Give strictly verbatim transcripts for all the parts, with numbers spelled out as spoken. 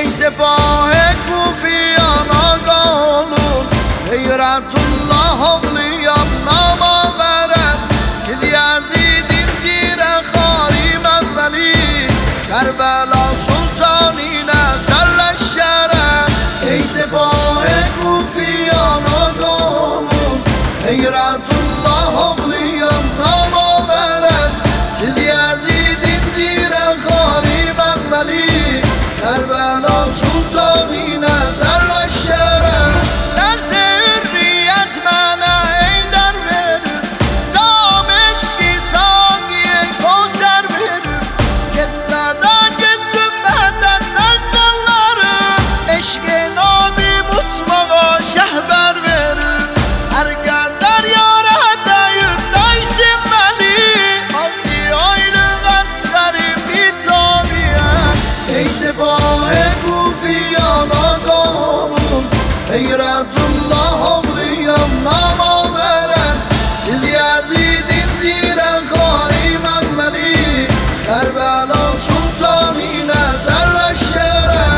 ای سپاه کوفیان آگاهون غیرت الله حقلیم نام آورد چیزی یزیدین زیر خاریم اولی کربلا سلطانی نسل لشکره ای سپاه کوفیان آگاهون غیرت الله حقلیم نام آورد چیزی یزیدین زیر خاریم اولی کربلا سلطانی نسل لشکره در سریت من ای در verir Zameşki sangiye konser verir Kesradan gözüm benden nakkalları Eşke nabi mutmağa şehber verir Ergen deryara deyip neysin veli Altı aylık askerim itabiye Ey sepah kufiyan ağalarım Gayretullah havliyem nama veren Siz Yazid'in diren harim emmeli Kerbela sultanine serleşere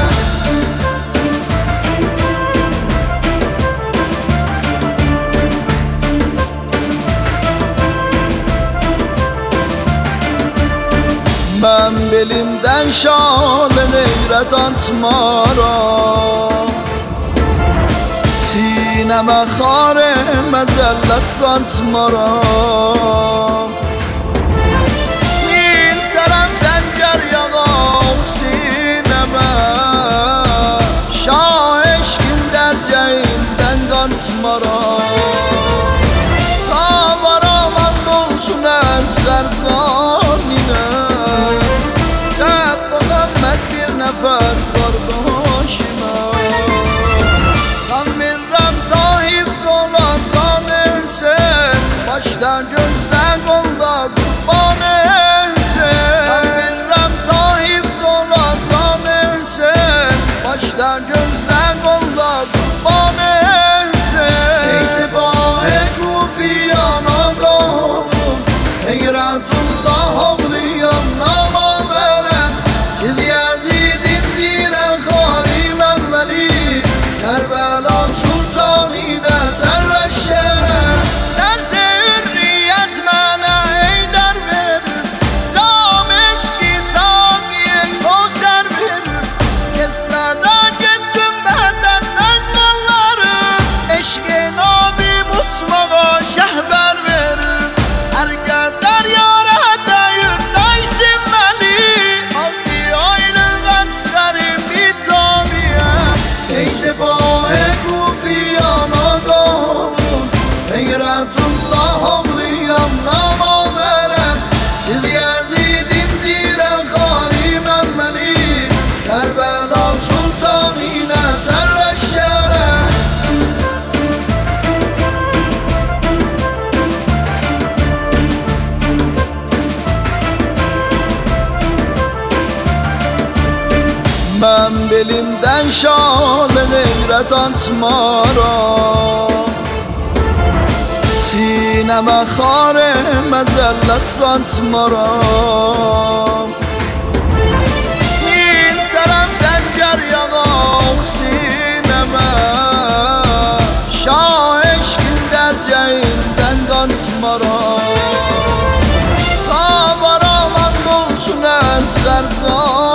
Ben belimden şale gayret atmaram Sineme khare mezellet sansmaram Min taraftan ger yağaq sineme Şah eşkin derceğinden kansmaram Savaram and olsun esler zanine Sen Muhammed bir nefer kardeşime Başta gözden kolda kurban-ı Hüseyin Ben verrem tahif sonra kan-ı Hüseyin Başta gözden kolda kurban-ı Hüseyin Ey sepah-ı kufiyan ağalarım Gayretullah havliyem nama veren Siz Yazid'in diren harim emmeli Kerbela sultanine serleşere Gayretullah havliyem nama veren Siz Yazid'in diren harim emmeli Kerbela sultanine serleşere Ben belimden şale gayret atmaram Sineme khare mezellet sansmaram Min taraftan ger yağaq sineme Şah eşkin derceğinden kansmaram Savaram and olsun esler zanine